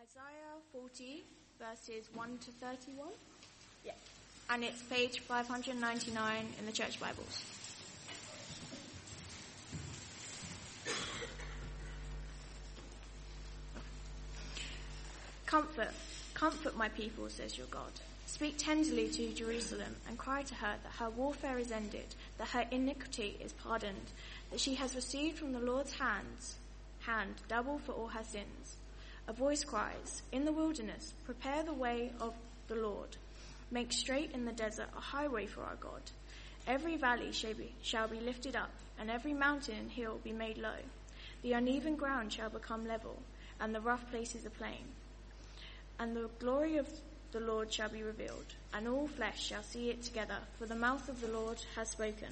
Isaiah 40, verses 1 to 31. Yeah. And it's page 599 in the Church Bibles. Comfort my people, says your God. Speak tenderly to Jerusalem and cry to her that her warfare is ended, that her iniquity is pardoned, that she has received from the Lord's hand double for all her sins. A voice cries, in the wilderness, prepare the way of the Lord. Make straight in the desert a highway for our God. Every valley shall be lifted up, and every mountain and hill be made low. The uneven ground shall become level, and the rough places a plain. And the glory of the Lord shall be revealed, and all flesh shall see it together, for the mouth of the Lord has spoken.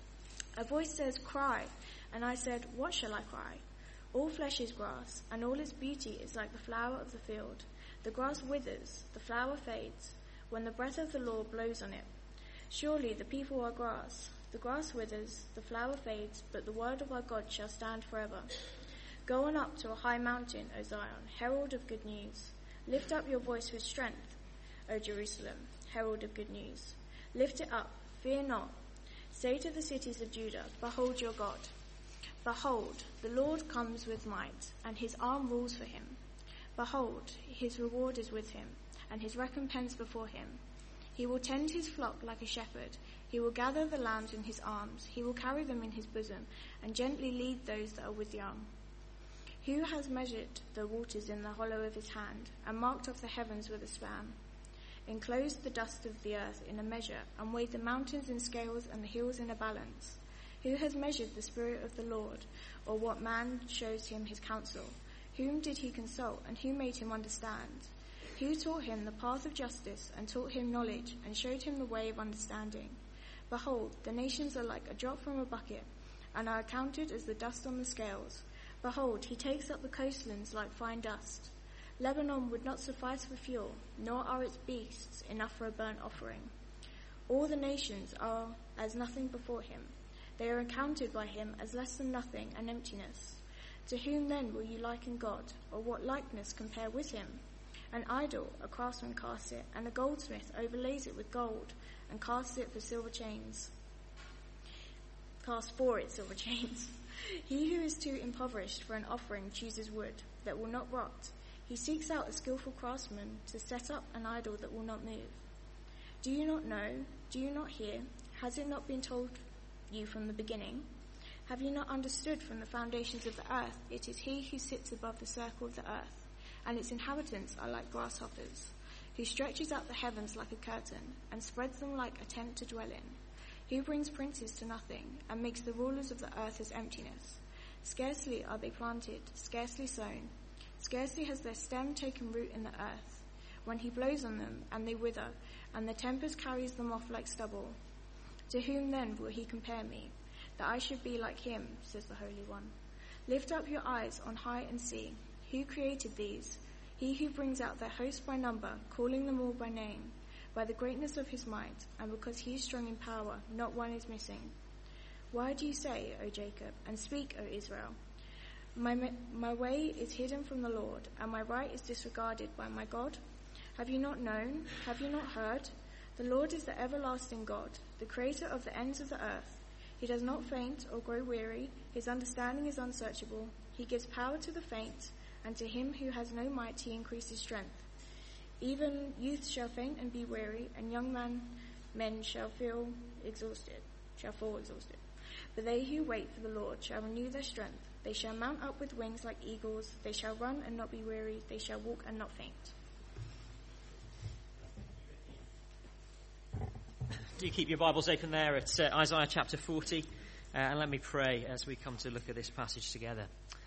A voice says, cry, and I said, what shall I cry? All flesh is grass, and all its beauty is like the flower of the field. The grass withers, the flower fades, when the breath of the Lord blows on it. Surely the people are grass. The grass withers, the flower fades, but the word of our God shall stand forever. Go on up to a high mountain, O Zion, herald of good news. Lift up your voice with strength, O Jerusalem, herald of good news. Lift it up, fear not. Say to the cities of Judah, behold your God. Behold, the Lord comes with might, and his arm rules for him. Behold, his reward is with him, and his recompense before him. He will tend his flock like a shepherd. He will gather the lambs in his arms. He will carry them in his bosom, and gently lead those that are with young. Who has measured the waters in the hollow of his hand, and marked off the heavens with a span? Enclosed the dust of the earth in a measure, and weighed the mountains in scales and the hills in a balance? Who has measured the Spirit of the Lord, or what man shows him his counsel? Whom did he consult, and who made him understand? Who taught him the path of justice, and taught him knowledge, and showed him the way of understanding? Behold, the nations are like a drop from a bucket, and are accounted as the dust on the scales. Behold, he takes up the coastlands like fine dust. Lebanon would not suffice for fuel, nor are its beasts enough for a burnt offering. All the nations are as nothing before him. They are accounted by him as less than nothing and emptiness. To whom then will you liken God, or what likeness compare with him? An idol, a craftsman casts it, and a goldsmith overlays it with gold, and casts for it silver chains. He who is too impoverished for an offering chooses wood that will not rot. He seeks out a skillful craftsman to set up an idol that will not move. Do you not know? Do you not hear? Has it not been told you from the beginning? Have you not understood from the foundations of the earth? It is he who sits above the circle of the earth, and its inhabitants are like grasshoppers, who stretches out the heavens like a curtain, and spreads them like a tent to dwell in, who brings princes to nothing, and makes the rulers of the earth as emptiness. Scarcely are they planted, scarcely sown, scarcely has their stem taken root in the earth, when he blows on them, and they wither, and the tempest carries them off like stubble. To whom then will he compare me, that I should be like him, says the Holy One? Lift up your eyes on high and see. Who created these? He who brings out their host by number, calling them all by name, by the greatness of his might, and because he is strong in power, not one is missing. Why do you say, O Jacob, and speak, O Israel? My way is hidden from the Lord, and my right is disregarded by my God? Have you not known? Have you not heard? The Lord is the everlasting God, the creator of the ends of the earth. He does not faint or grow weary. His understanding is unsearchable. He gives power to the faint, and to him who has no might he increases strength. Even youth shall faint and be weary, and young men shall fall exhausted. But they who wait for the Lord shall renew their strength. They shall mount up with wings like eagles. They shall run and not be weary. They shall walk and not faint. Do keep your Bibles open there at Isaiah chapter 40, and let me pray as we come to look at this passage together.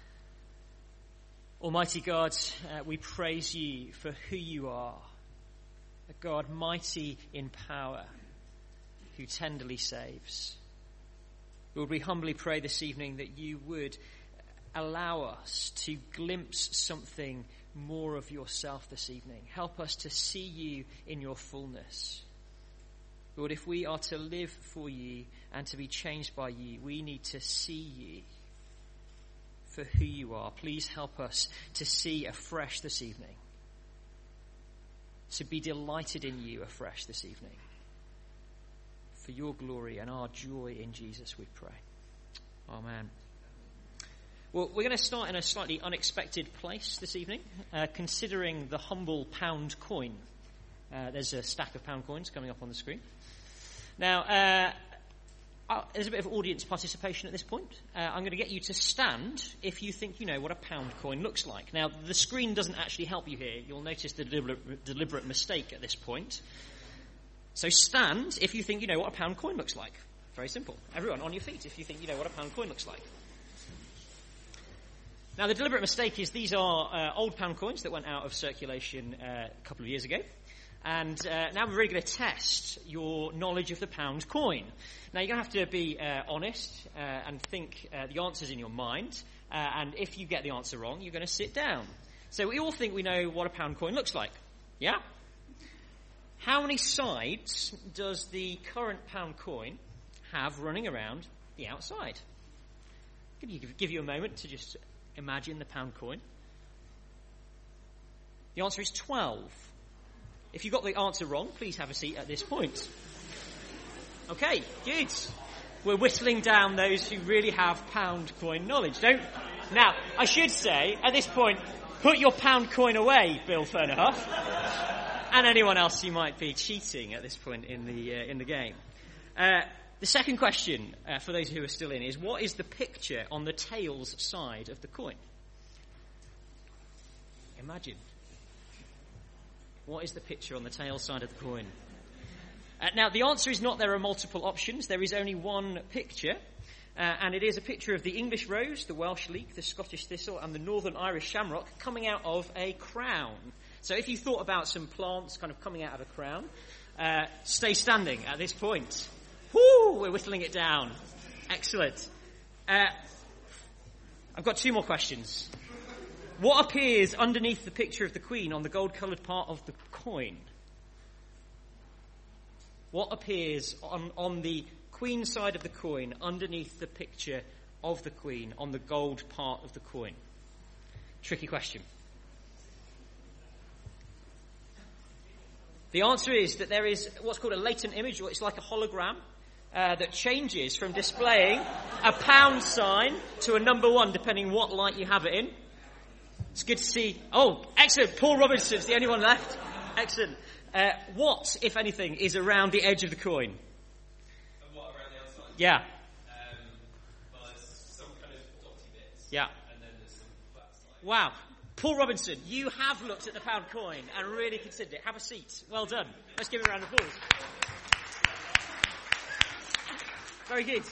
Almighty God, we praise you for who you are, a God mighty in power, who tenderly saves. Lord, we humbly pray this evening that you would allow us to glimpse something more of yourself this evening. Help us to see you in your fullness. Lord, if we are to live for you and to be changed by you, we need to see you for who you are. Please help us to see afresh this evening to be delighted in you afresh this evening. For your glory and our joy in Jesus, we pray. Amen. Well, we're going to start in a slightly unexpected place this evening, considering the humble pound coin. There's a stack of pound coins coming up on the screen. Now, there's a bit of audience participation at this point. I'm going to get you to stand if you think you know what a pound coin looks like. Now, the screen doesn't actually help you here. You'll notice the deliberate mistake at this point. So stand if you think you know what a pound coin looks like. Very simple. Everyone on your feet if you think you know what a pound coin looks like. Now, the deliberate mistake is these are old pound coins that went out of circulation a couple of years ago. And now we're really going to test your knowledge of the pound coin. Now, you're going to have to be honest and think the answers in your mind. And if you get the answer wrong, you're going to sit down. So we all think we know what a pound coin looks like. Yeah? How many sides does the current pound coin have running around the outside? Give you a moment to just imagine the pound coin. The answer is 12. If you got the answer wrong, please have a seat at this point. Okay, good. We're whittling down those who really have pound coin knowledge. Now, I should say, at this point, put your pound coin away, Bill Fernerhoff, and anyone else who might be cheating at this point in the game. The second question, for those who are still in, is what is the picture on the tails side of the coin? Imagine. What is the picture on the tail side of the coin? Now, the answer is not there are multiple options. There is only one picture, and it is a picture of the English rose, the Welsh leek, the Scottish thistle, and the Northern Irish shamrock coming out of a crown. So if you thought about some plants kind of coming out of a crown, stay standing at this point. Woo! We're whittling it down. Excellent. I've got two more questions. What appears underneath the picture of the Queen on the gold-coloured part of the coin? What appears on the Queen side of the coin underneath the picture of the Queen on the gold part of the coin? Tricky question. The answer is that there is what's called a latent image, or it's like a hologram, that changes from displaying a pound sign to a number 1, depending what light you have it in. It's good to see. Oh, excellent. Paul Robinson's the only one left. Excellent. What, if anything, is around the edge of the coin? And what, around the outside? Yeah. Well, there's some kind of dotty bits. Yeah. And then there's some flat sides. Wow. Paul Robinson, you have looked at the pound coin and really considered it. Have a seat. Well done. Let's give him a round of applause. Very good.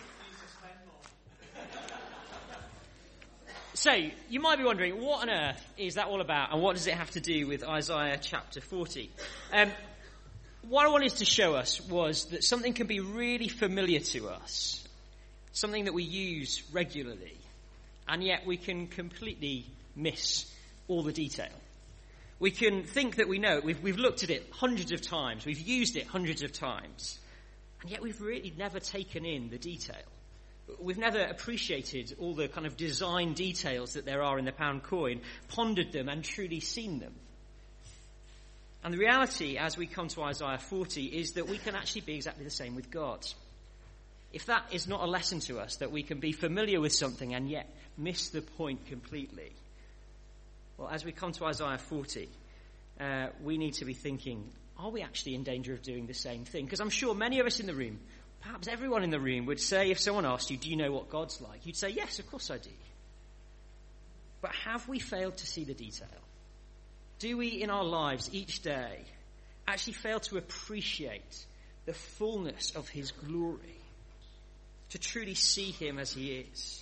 So, you might be wondering, what on earth is that all about, and what does it have to do with Isaiah chapter 40? What I wanted to show us was that something can be really familiar to us, something that we use regularly, and yet we can completely miss all the detail. We can think that we know it. We've looked at it hundreds of times. We've used it hundreds of times. And yet we've really never taken in the detail. We've never appreciated all the kind of design details that there are in the pound coin, pondered them and truly seen them. And the reality, as we come to Isaiah 40, is that we can actually be exactly the same with God. If that is not a lesson to us, that we can be familiar with something and yet miss the point completely, well, as we come to Isaiah 40, we need to be thinking, are we actually in danger of doing the same thing? Because I'm sure many of us in the room, perhaps everyone in the room, would say, if someone asked you, do you know what God's like? You'd say, yes, of course I do. But have we failed to see the detail? Do we, in our lives each day, actually fail to appreciate the fullness of his glory? To truly see him as he is?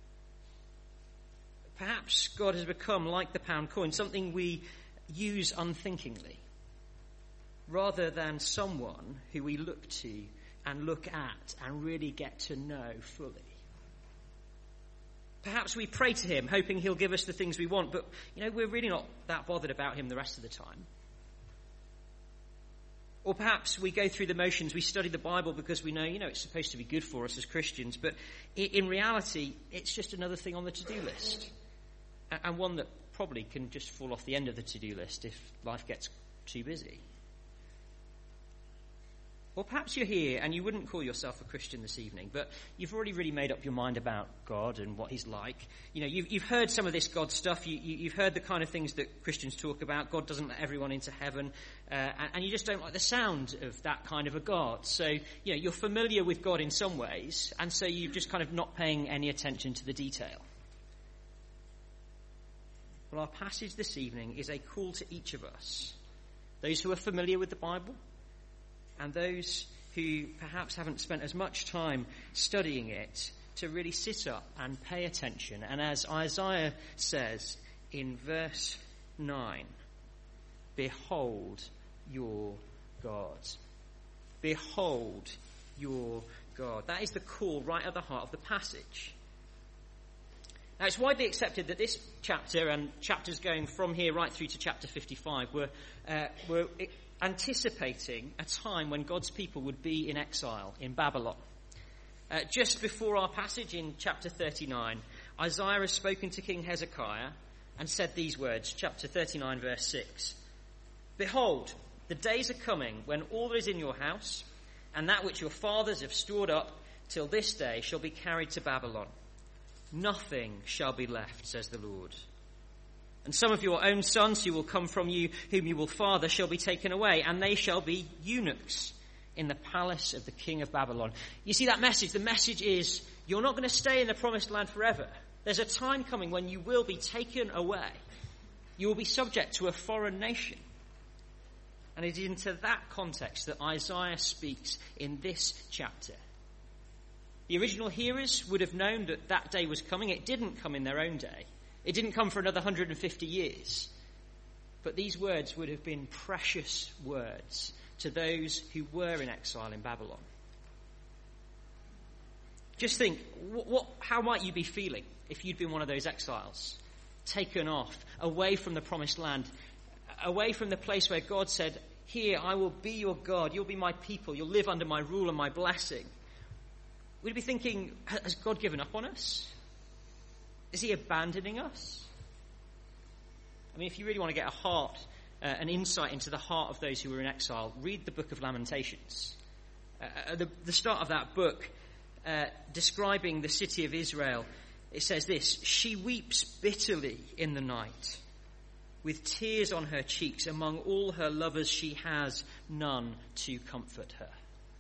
Perhaps God has become like the pound coin, something we use unthinkingly, rather than someone who we look to and look at and really get to know fully. Perhaps we pray to him, hoping he'll give us the things we want, but, we're really not that bothered about him the rest of the time. Or perhaps we go through the motions, we study the Bible because we know, it's supposed to be good for us as Christians, but in reality, it's just another thing on the to-do list. And one that probably can just fall off the end of the to-do list if life gets too busy. Or perhaps you're here and you wouldn't call yourself a Christian this evening, but you've already really made up your mind about God and what he's like. You know, you've heard some of this God stuff. You've heard the kind of things that Christians talk about. God doesn't let everyone into heaven. And you just don't like the sound of that kind of a God. So, you know, you're familiar with God in some ways, and so you're just kind of not paying any attention to the detail. Well, our passage this evening is a call to each of us, those who are familiar with the Bible, and those who perhaps haven't spent as much time studying it, to really sit up and pay attention. And as Isaiah says in verse 9, behold your God. Behold your God. That is the call right at the heart of the passage. Now, it's widely accepted that this chapter and chapters going from here right through to chapter 55 were anticipating a time when God's people would be in exile in Babylon. Just before our passage in chapter 39, Isaiah has spoken to King Hezekiah and said these words, chapter 39, verse 6. Behold, the days are coming when all that is in your house and that which your fathers have stored up till this day shall be carried to Babylon. Nothing shall be left, says the Lord. And some of your own sons who will come from you, whom you will father, shall be taken away, and they shall be eunuchs in the palace of the king of Babylon. You see that message? The message is, you're not going to stay in the promised land forever. There's a time coming when you will be taken away. You will be subject to a foreign nation. And it is into that context that Isaiah speaks in this chapter. The original hearers would have known that that day was coming. It didn't come in their own day. It didn't come for another 150 years. But these words would have been precious words to those who were in exile in Babylon. Just think, how might you be feeling if you'd been one of those exiles? Taken off, away from the promised land, away from the place where God said, here, I will be your God, you'll be my people, you'll live under my rule and my blessing. We'd be thinking, has God given up on us? Is he abandoning us? I mean, if you really want to get an insight into the heart of those who were in exile, read the book of Lamentations. At the start of that book, describing the city of Israel, it says this: she weeps bitterly in the night, with tears on her cheeks. Among all her lovers she has none to comfort her.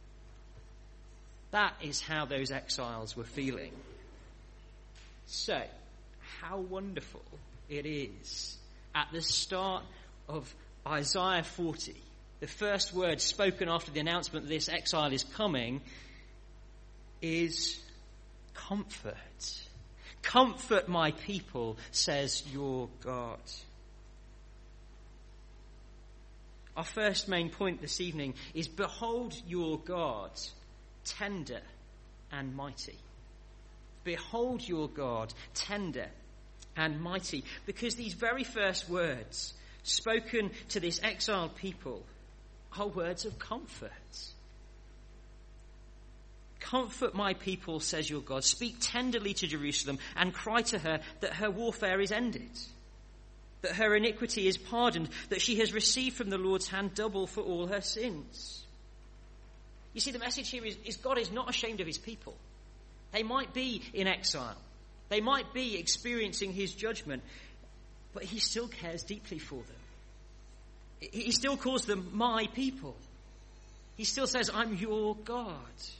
That is how those exiles were feeling. So, how wonderful it is at the start of Isaiah 40, the first word spoken after the announcement that this exile is coming is comfort. Comfort my people, says your God. Our first main point this evening is, behold your God, tender and mighty. Behold your God, tender and mighty. Because these very first words spoken to this exiled people are words of comfort. Comfort my people, says your God. Speak tenderly to Jerusalem and cry to her that her warfare is ended, that her iniquity is pardoned, that she has received from the Lord's hand double for all her sins. You see, the message here is God is not ashamed of his people. They might be in exile. They might be experiencing his judgment, but he still cares deeply for them. He still calls them my people. He still says, I'm your God.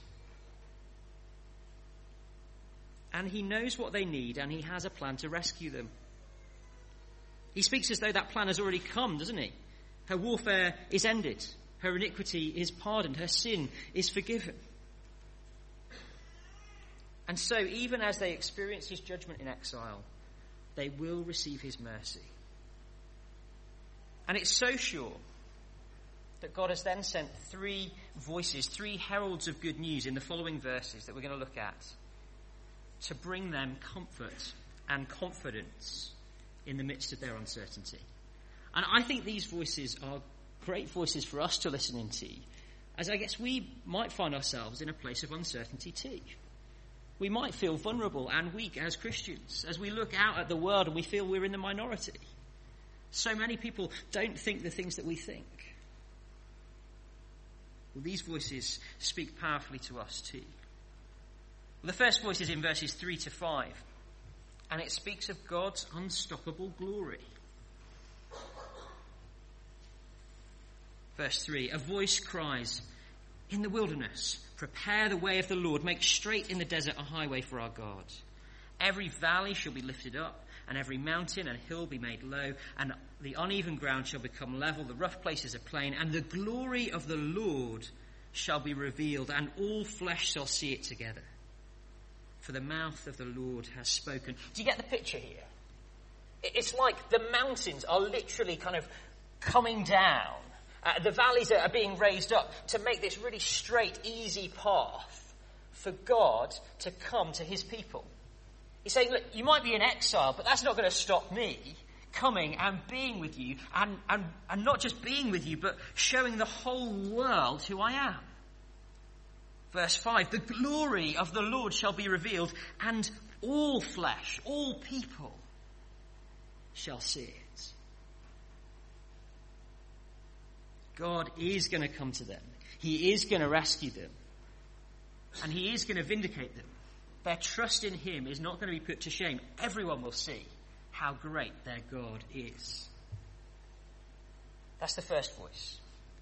And he knows what they need, and he has a plan to rescue them. He speaks as though that plan has already come, doesn't he? Her warfare is ended. Her iniquity is pardoned. Her sin is forgiven. And so, even as they experience his judgment in exile, they will receive his mercy. And it's so sure that God has then sent three voices, three heralds of good news in the following verses that we're going to look at, to bring them comfort and confidence in the midst of their uncertainty. And I think these voices are great voices for us to listen into, as I guess we might find ourselves in a place of uncertainty too. We might feel vulnerable and weak as Christians as we look out at the world and we feel we're in the minority. So many people don't think the things that we think. Well, these voices speak powerfully to us too. Well, the first voice is in verses 3 to 5, and it speaks of God's unstoppable glory. Verse 3, a voice cries, "In the wilderness, prepare the way of the Lord, make straight in the desert a highway for our God. Every valley shall be lifted up, and every mountain and hill be made low, and the uneven ground shall become level, the rough places a plain, and the glory of the Lord shall be revealed, and all flesh shall see it together. For the mouth of the Lord has spoken." Do you get the picture here? It's like the mountains are literally kind of coming down. The valleys are being raised up to make this really straight, easy path for God to come to his people. He's saying, look, you might be in exile, but that's not going to stop me coming and being with you, and not just being with you, but showing the whole world who I am. Verse 5, the glory of the Lord shall be revealed, and all flesh, all people shall see it. God is going to come to them. He is going to rescue them. And he is going to vindicate them. Their trust in him is not going to be put to shame. Everyone will see how great their God is. That's the first voice.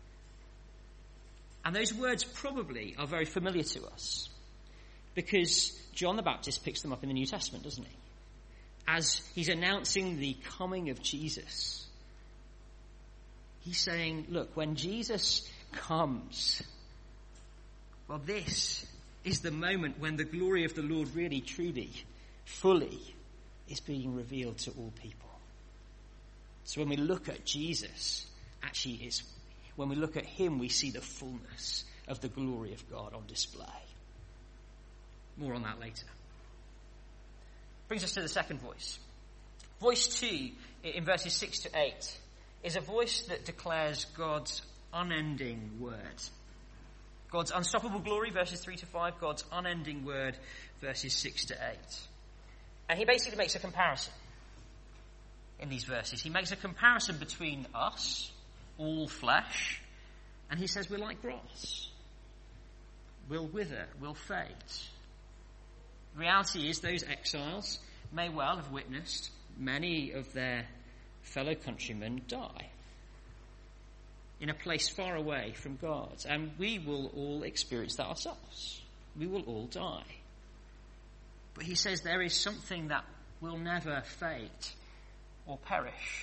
And those words probably are very familiar to us, because John the Baptist picks them up in the New Testament, doesn't he? As he's announcing the coming of Jesus. He's saying, look, when Jesus comes, well, this is the moment when the glory of the Lord really, truly, fully is being revealed to all people. So when we look at Jesus, actually, when we look at him, we see the fullness of the glory of God on display. More on that later. Brings us to the second voice. Voice 2, in verses 6 to 8, is a voice that declares God's unending word. God's unstoppable glory, verses 3 to 5, God's unending word, verses 6 to 8. And he basically makes a comparison in these verses. He makes a comparison between us, all flesh, and he says we're like grass. We'll wither, we'll fade. The reality is those exiles may well have witnessed many of their fellow countrymen die in a place far away from God. And we will all experience that ourselves. We will all die. But he says there is something that will never fade or perish.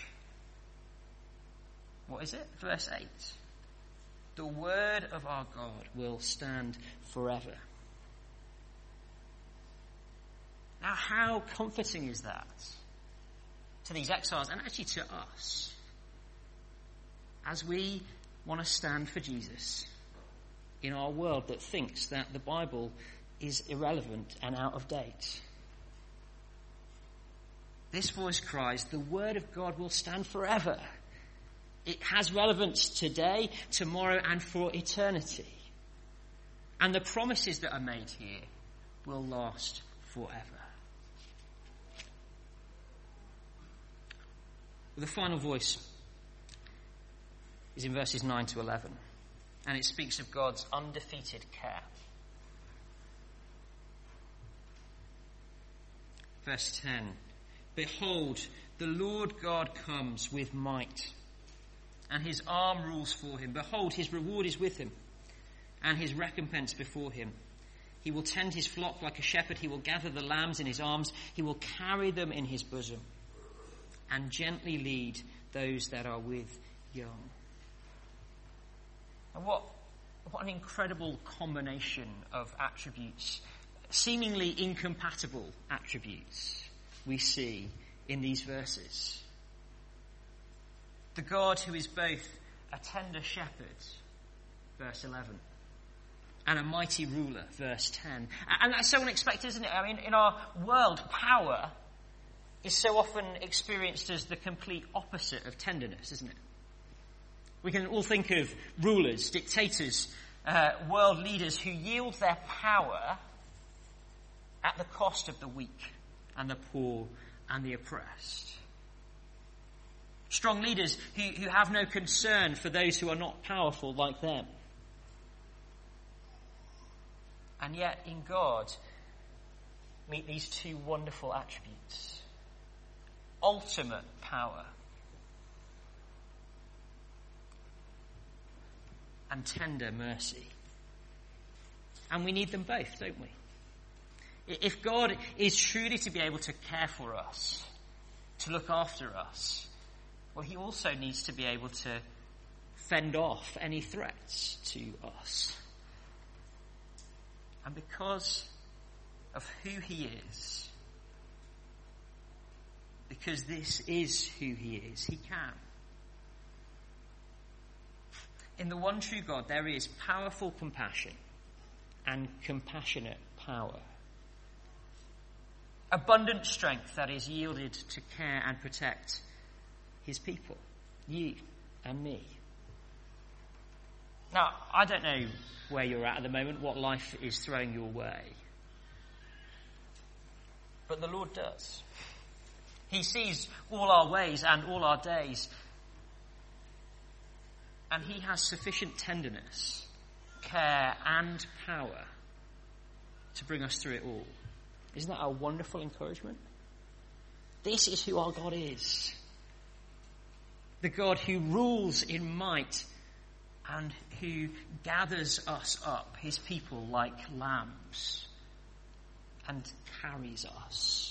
What is it? Verse 8. The word of our God will stand forever. Now, how comforting is that to these exiles and actually to us as we want to stand for Jesus in our world that thinks that the Bible is irrelevant and out of date. This voice cries, the word of God will stand forever. It has relevance today, tomorrow, and for eternity. And the promises that are made here will last forever. Well, the final voice is in verses 9 to 11, and it speaks of God's undefeated care. Verse 10, behold, the Lord God comes with might, and his arm rules for him. Behold, his reward is with him, and his recompense before him. He will tend his flock like a shepherd. He will gather the lambs in his arms. He will carry them in his bosom, and gently lead those that are with young. And what an incredible combination of attributes, seemingly incompatible attributes, we see in these verses. The God who is both a tender shepherd, verse 11, and a mighty ruler, verse 10. And that's so unexpected, isn't it? I mean, in our world, power is so often experienced as the complete opposite of tenderness, isn't it? We can all think of rulers, dictators, world leaders who yield their power at the cost of the weak and the poor and the oppressed. Strong leaders who have no concern for those who are not powerful like them. And yet in God meet these two wonderful attributes. Ultimate power and tender mercy. And we need them both, don't we? If God is truly to be able to care for us, to look after us, well, he also needs to be able to fend off any threats to us. And because of who he is, because this is who he is, he can. In the one true God, there is powerful compassion and compassionate power. Abundant strength that is yielded to care and protect his people, you and me. Now, I don't know where you're at the moment, what life is throwing your way. But the Lord does. He sees all our ways and all our days. And he has sufficient tenderness, care and power to bring us through it all. Isn't that a wonderful encouragement? This is who our God is. The God who rules in might and who gathers us up, his people, like lambs and carries us.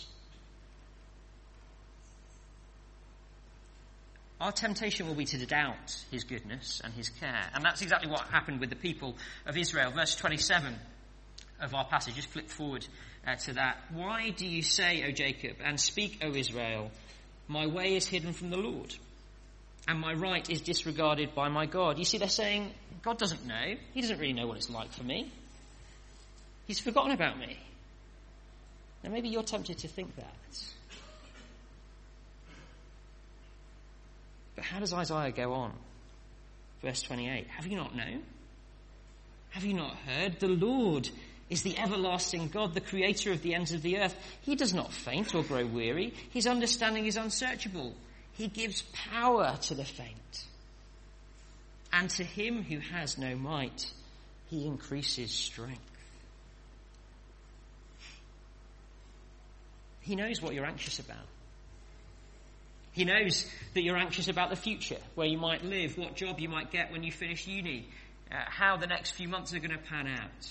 Our temptation will be to doubt his goodness and his care. And that's exactly what happened with the people of Israel. Verse 27 of our passage. Just flip forward to that. Why do you say, O Jacob, and speak, O Israel, my way is hidden from the Lord, and my right is disregarded by my God? You see, they're saying, God doesn't know. He doesn't really know what it's like for me. He's forgotten about me. Now maybe you're tempted to think that. But how does Isaiah go on? Verse 28. Have you not known? Have you not heard? The Lord is the everlasting God, the creator of the ends of the earth. He does not faint or grow weary. His understanding is unsearchable. He gives power to the faint. And to him who has no might, he increases strength. He knows what you're anxious about. He knows that you're anxious about the future, where you might live, what job you might get when you finish uni, how the next few months are going to pan out.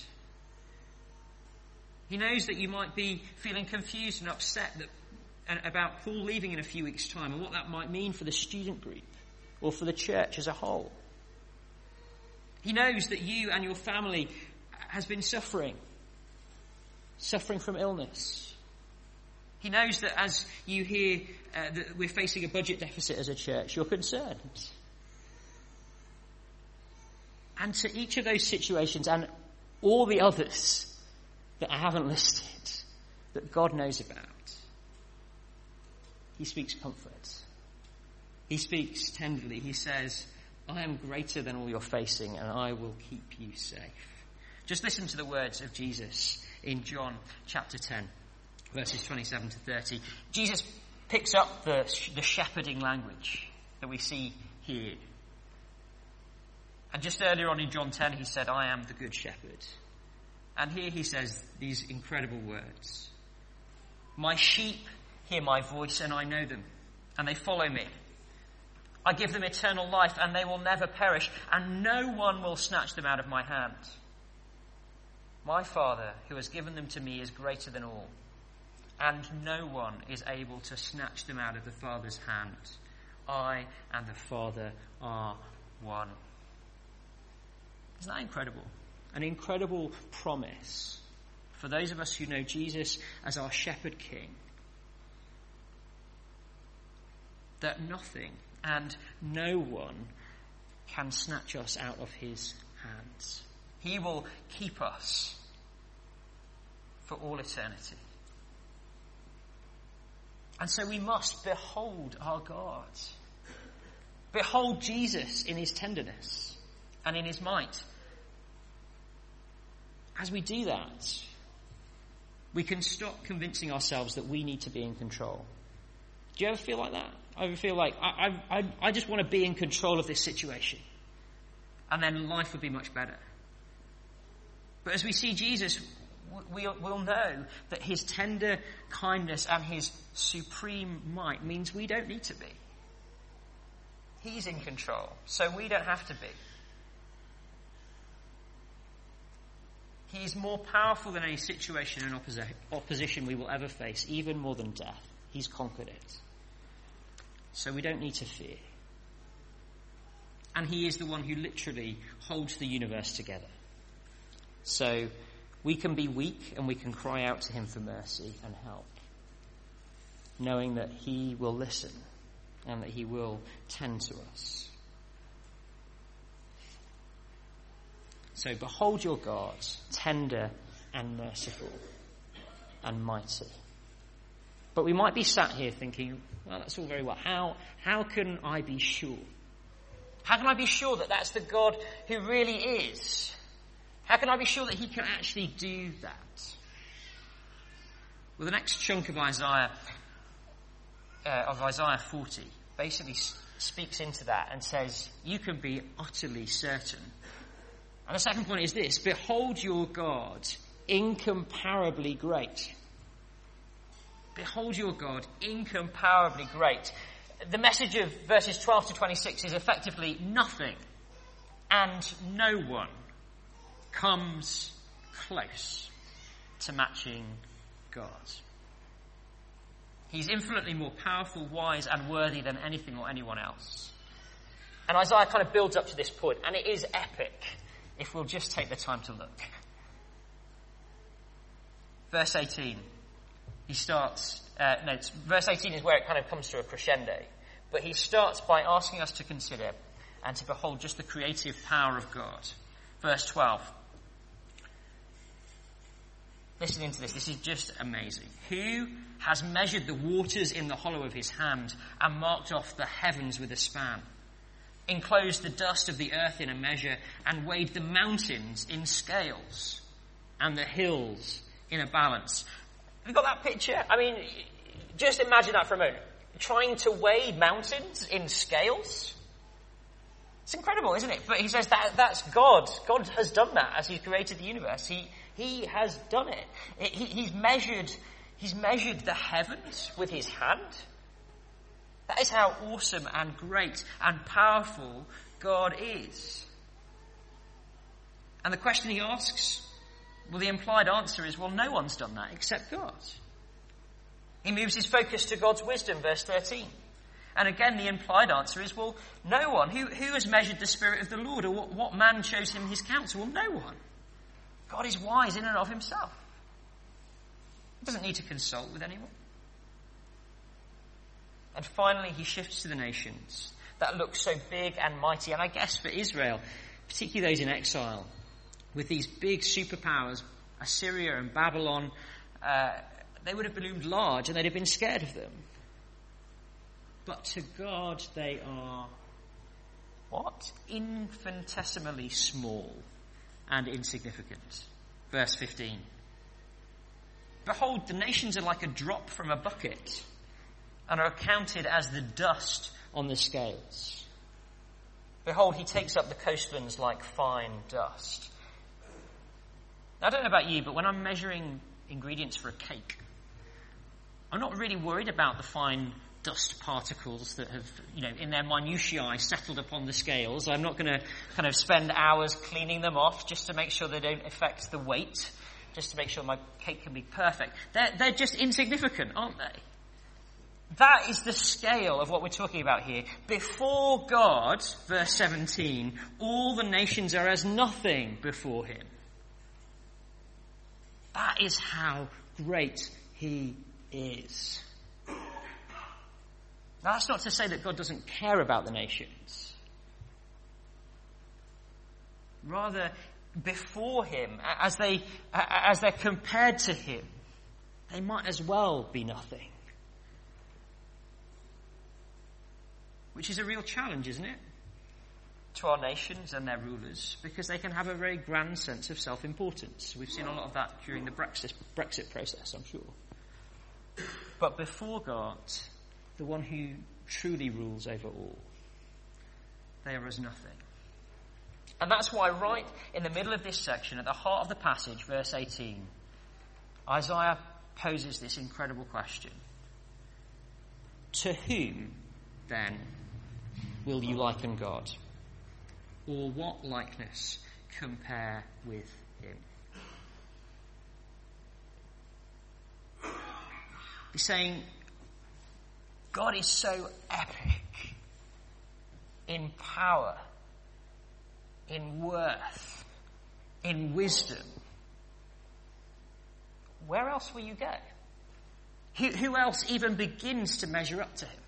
He knows that you might be feeling confused and upset about Paul leaving in a few weeks' time and what that might mean for the student group or for the church as a whole. He knows that you and your family has been suffering from illness. He knows that as you hear that we're facing a budget deficit as a church, you're concerned. And to each of those situations and all the others that I haven't listed, that God knows about, he speaks comfort. He speaks tenderly. He says, I am greater than all you're facing, and I will keep you safe. Just listen to the words of Jesus in John chapter 10, verses 27 to 30. Jesus picks up the shepherding language that we see here. And just earlier on in John 10, he said, I am the good shepherd. And here he says these incredible words. My sheep hear my voice, and I know them, and they follow me. I give them eternal life, and they will never perish, and no one will snatch them out of my hand. My Father, who has given them to me, is greater than all, and no one is able to snatch them out of the Father's hand. I and the Father are one. Isn't that incredible? An incredible promise for those of us who know Jesus as our shepherd king. That nothing and no one can snatch us out of his hands. He will keep us for all eternity. And so we must behold our God. Behold Jesus in his tenderness and in his might. As we do that, we can stop convincing ourselves that we need to be in control. Do you ever feel like that? I ever feel like, I just want to be in control of this situation. And then life would be much better. But as we see Jesus, we'll know that his tender kindness and his supreme might means we don't need to be. He's in control, so we don't have to be. He is more powerful than any situation and opposition we will ever face, even more than death. He's conquered it. So we don't need to fear. And he is the one who literally holds the universe together. So we can be weak and we can cry out to him for mercy and help, knowing that he will listen and that he will tend to us. So behold your God, tender and merciful and mighty. But we might be sat here thinking, well, that's all very well. How can I be sure? How can I be sure that that's the God who really is? How can I be sure that he can actually do that? Well, the next chunk of Isaiah 40, basically speaks into that and says, you can be utterly certain. And the second point is this: behold your God, incomparably great. Behold your God, incomparably great. The message of verses 12 to 26 is effectively nothing and no one comes close to matching God. He's infinitely more powerful, wise, and worthy than anything or anyone else. And Isaiah kind of builds up to this point, and it is epic if we'll just take the time to look. Verse 18. Verse 18 is where it kind of comes to a crescendo. But he starts by asking us to consider and to behold just the creative power of God. Verse 12. Listening to this is just amazing. Who has measured the waters in the hollow of his hand and marked off the heavens with a span? Enclosed the dust of the earth in a measure and weighed the mountains in scales and the hills in a balance. Have you got that picture? I mean, just imagine that for a moment. Trying to weigh mountains in scales. It's incredible, isn't it? But he says that's God. God has done that as he created the universe. He has done it. He's measured the heavens with his hand. That is how awesome and great and powerful God is. And the question he asks, well, the implied answer is, well, no one's done that except God. He moves his focus to God's wisdom, verse 13. And again, the implied answer is, well, no one. Who has measured the Spirit of the Lord? Or what man chose him his counsel? Well, no one. God is wise in and of himself. He doesn't need to consult with anyone. And finally, he shifts to the nations that look so big and mighty. And I guess for Israel, particularly those in exile, with these big superpowers, Assyria and Babylon, they would have loomed large and they'd have been scared of them. But to God they are, what? Infinitesimally small and insignificant. Verse 15. Behold, the nations are like a drop from a bucket and are counted as the dust on the scales. Behold, he takes up the coastlands like fine dust. Now, I don't know about you, but when I'm measuring ingredients for a cake, I'm not really worried about the fine dust particles that have, in their minutiae settled upon the scales. I'm not going to kind of spend hours cleaning them off just to make sure they don't affect the weight, just to make sure my cake can be perfect. They're just insignificant, aren't they? That is the scale of what we're talking about here. Before God, verse 17, all the nations are as nothing before him. That is how great he is. Now, that's not to say that God doesn't care about the nations. Rather, before him, as they're compared to him, they might as well be nothing. Which is a real challenge, isn't it? To our nations and their rulers, because they can have a very grand sense of self-importance. We've seen a lot of that during the Brexit process, I'm sure. But before God, the one who truly rules over all, they are as nothing. And that's why right in the middle of this section, at the heart of the passage, verse 18, Isaiah poses this incredible question. To whom, then, will you liken God? Or what likeness compare with him? He's saying, God is so epic in power, in worth, in wisdom. Where else will you go? Who else even begins to measure up to him?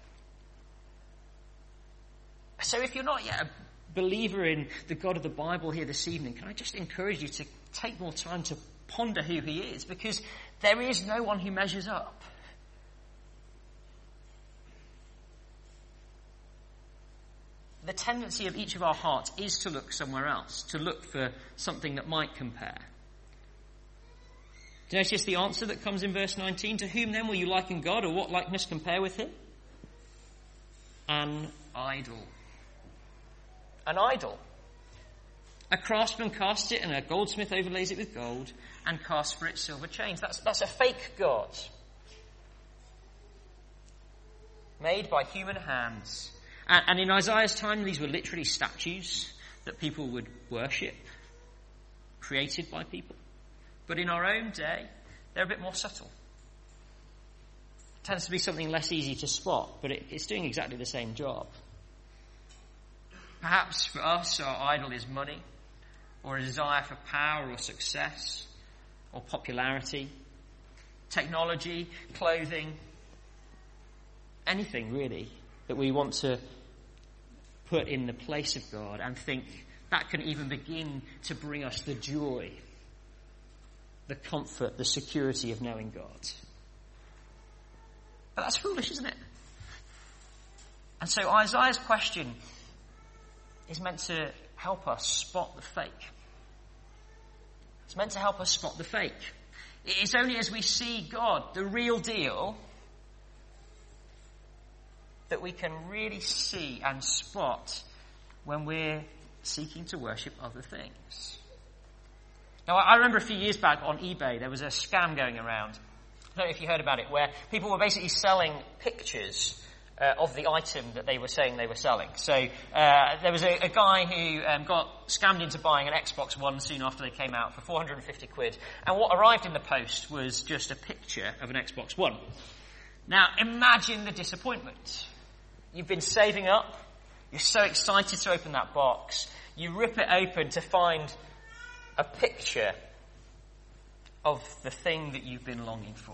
So if you're not yet a believer in the God of the Bible here this evening, can I just encourage you to take more time to ponder who he is? Because there is no one who measures up. The tendency of each of our hearts is to look somewhere else, to look for something that might compare. Do you notice the answer that comes in verse 19? To whom then will you liken God, or what likeness compare with him? An idol. An idol. A craftsman casts it and a goldsmith overlays it with gold and casts for it silver chains. That's a fake God. Made by human hands. And in Isaiah's time, these were literally statues that people would worship, created by people. But in our own day, they're a bit more subtle. It tends to be something less easy to spot, but it's doing exactly the same job. Perhaps for us, our idol is money, or a desire for power or success, or popularity, technology, clothing, anything really that we want to put in the place of God and think that can even begin to bring us the joy, the comfort, the security of knowing God. But that's foolish, isn't it? And so Isaiah's question is meant to help us spot the fake. It's meant to help us spot the fake. It's only as we see God, the real deal, that we can really see and spot when we're seeking to worship other things. Now, I remember a few years back on eBay, there was a scam going around. I don't know if you heard about it, where people were basically selling pictures of the item that they were saying they were selling. So there was a guy who got scammed into buying an Xbox One soon after they came out for 450 quid. And what arrived in the post was just a picture of an Xbox One. Now, imagine the disappointment. You've been saving up. You're so excited to open that box. You rip it open to find a picture of the thing that you've been longing for.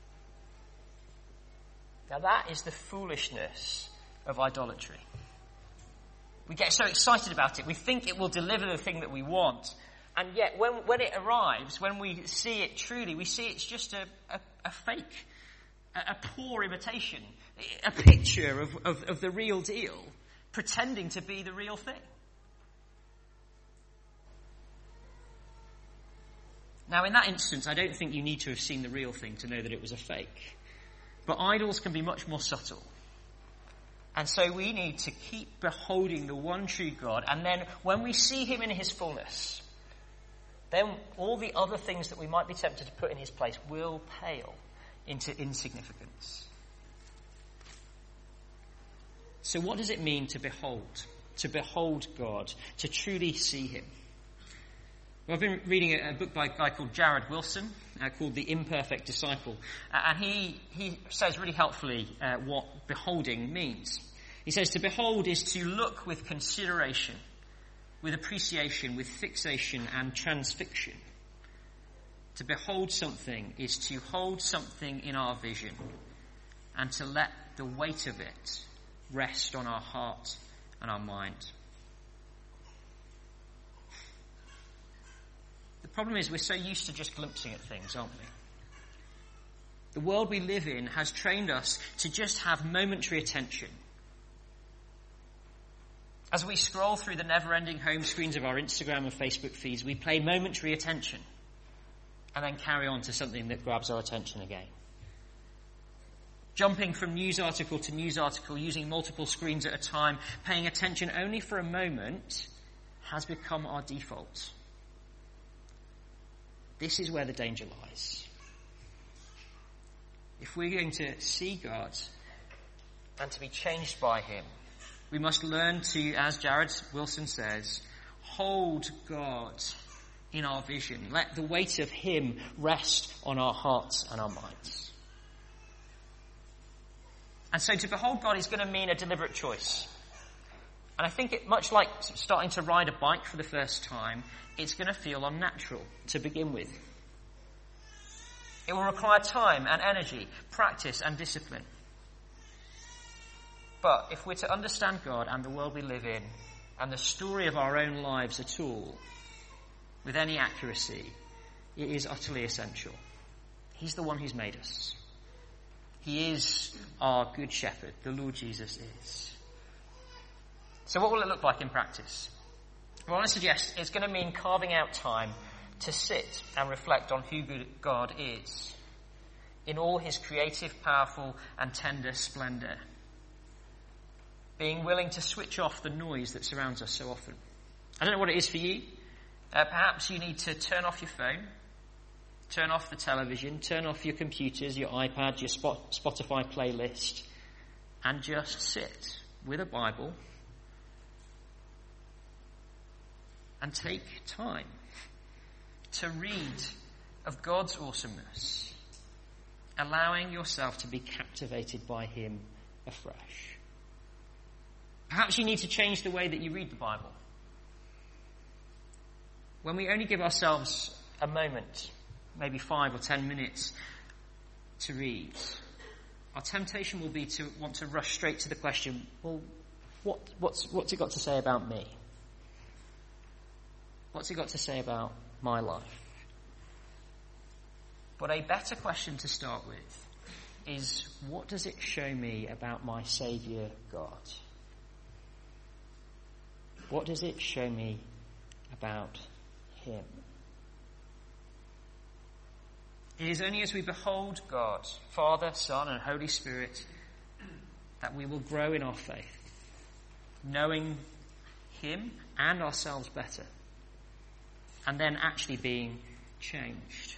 Now that is the foolishness of idolatry. We get so excited about it. We think it will deliver the thing that we want. And yet when it arrives, when we see it truly, we see it's just a fake, a poor imitation, a picture of the real deal, pretending to be the real thing. Now, in that instance, I don't think you need to have seen the real thing to know that it was a fake. But idols can be much more subtle. And so we need to keep beholding the one true God. And then when we see him in his fullness, then all the other things that we might be tempted to put in his place will pale into insignificance. So what does it mean to behold? To behold God, to truly see him? Well, I've been reading a book by a guy called Jared Wilson, called The Imperfect Disciple. And he says really helpfully what beholding means. He says to behold is to look with consideration, with appreciation, with fixation and transfixion. To behold something is to hold something in our vision and to let the weight of it rest on our heart and our mind. The problem is we're so used to just glimpsing at things, aren't we? The world we live in has trained us to just have momentary attention. As we scroll through the never-ending home screens of our Instagram and Facebook feeds, we pay momentary attention and then carry on to something that grabs our attention again. Jumping from news article to news article, using multiple screens at a time, paying attention only for a moment, has become our default. This is where the danger lies. If we're going to see God and to be changed by him, we must learn to, as Jared Wilson says, hold God in our vision. Let the weight of him rest on our hearts and our minds. And so to behold God is going to mean a deliberate choice. And I think it, much like starting to ride a bike for the first time, it's going to feel unnatural to begin with. It will require time and energy, practice and discipline. But if we're to understand God and the world we live in, and the story of our own lives at all, with any accuracy, it is utterly essential. He's the one who's made us. He is our good shepherd. The Lord Jesus is. So what will it look like in practice? Well, I want to suggest it's going to mean carving out time to sit and reflect on who God is in all his creative, powerful and tender splendour. Being willing to switch off the noise that surrounds us so often. I don't know what it is for you. Perhaps you need to turn off your phone, turn off the television, turn off your computers, your iPad, your Spotify playlist, and just sit with a Bible and take time to read of God's awesomeness, allowing yourself to be captivated by him afresh. Perhaps you need to change the way that you read the Bible. When we only give ourselves a moment, maybe 5 or 10 minutes to read, our temptation will be to want to rush straight to the question, well, what's it got to say about me? What's it got to say about my life? But a better question to start with is, what does it show me about my Saviour God? What does it show me about him? It is only as we behold God, Father, Son, and Holy Spirit, that we will grow in our faith, knowing him and ourselves better, and then actually being changed.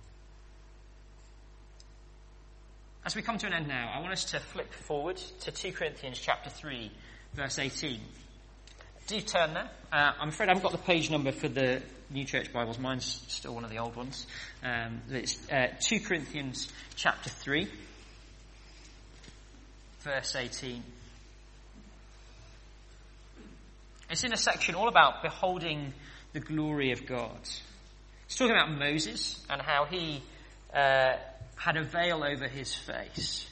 As we come to an end now, I want us to flip forward to 2 Corinthians chapter 3, verse 18. Do turn there. I'm afraid I haven't got the page number for the New Church Bibles. Mine's still one of the old ones. It's 2 Corinthians chapter 3, verse 18. It's in a section all about beholding the glory of God. It's talking about Moses and how he had a veil over his face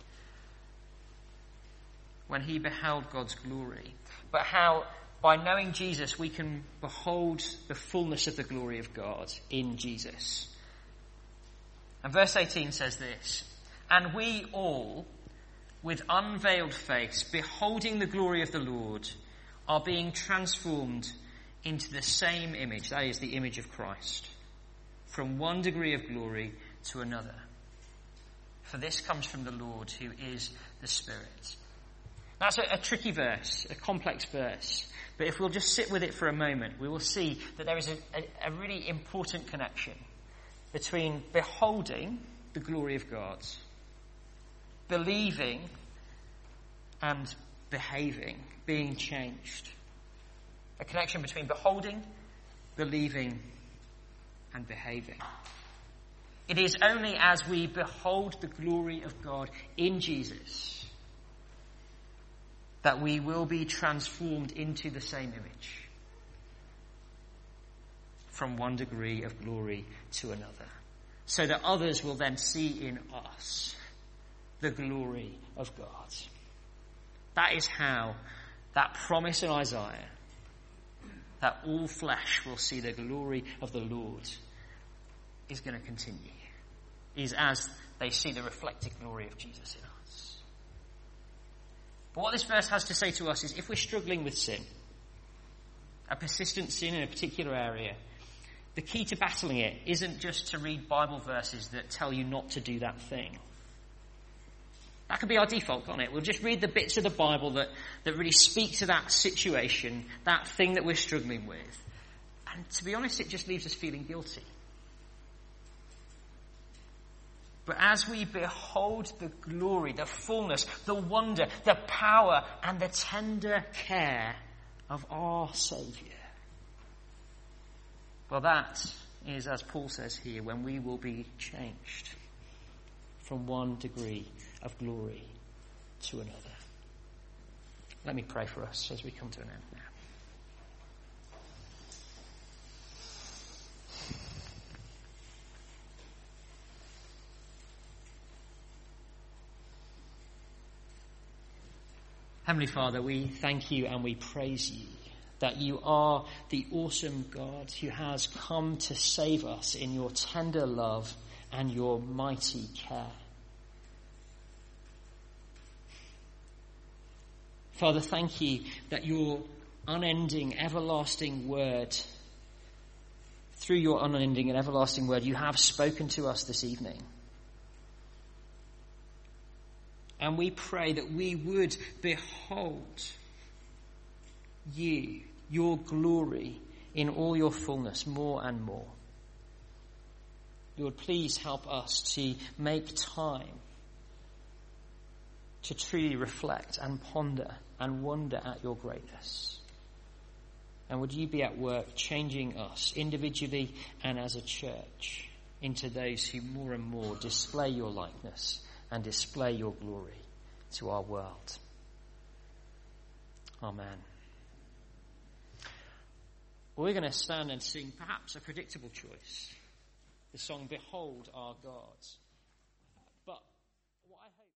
when he beheld God's glory. But how by knowing Jesus, we can behold the fullness of the glory of God in Jesus. And verse 18 says this, "And we all, with unveiled face, beholding the glory of the Lord, are being transformed into the same image," that is, the image of Christ, "from one degree of glory to another. For this comes from the Lord, who is the Spirit." That's a tricky verse, a complex verse. But if we'll just sit with it for a moment, we will see that there is a really important connection between beholding the glory of God, believing and behaving, being changed. A connection between beholding, believing and behaving. It is only as we behold the glory of God in Jesus that we will be transformed into the same image, from one degree of glory to another, so that others will then see in us the glory of God. That is how that promise in Isaiah, that all flesh will see the glory of the Lord, is going to continue, is as they see the reflected glory of Jesus in us. But what this verse has to say to us is, if we're struggling with sin, a persistent sin in a particular area, the key to battling it isn't just to read Bible verses that tell you not to do that thing. That could be our default, can't it? We'll just read the bits of the Bible that really speak to that situation, that thing that we're struggling with. And to be honest, it just leaves us feeling guilty. But as we behold the glory, the fullness, the wonder, the power, and the tender care of our Saviour, well, that is, as Paul says here, when we will be changed from one degree of glory to another. Let me pray for us as we come to an end now. Heavenly Father, we thank you and we praise you that you are the awesome God who has come to save us in your tender love and your mighty care. Father, thank you that your unending, everlasting word, through your unending and everlasting word, you have spoken to us this evening. And we pray that we would behold you, your glory, in all your fullness, more and more. Lord, please help us to make time to truly reflect and ponder and wonder at your greatness. And would you be at work changing us individually and as a church into those who more and more display your likeness and display your glory to our world. Amen. Well, we're going to stand and sing perhaps a predictable choice, the song Behold Our God.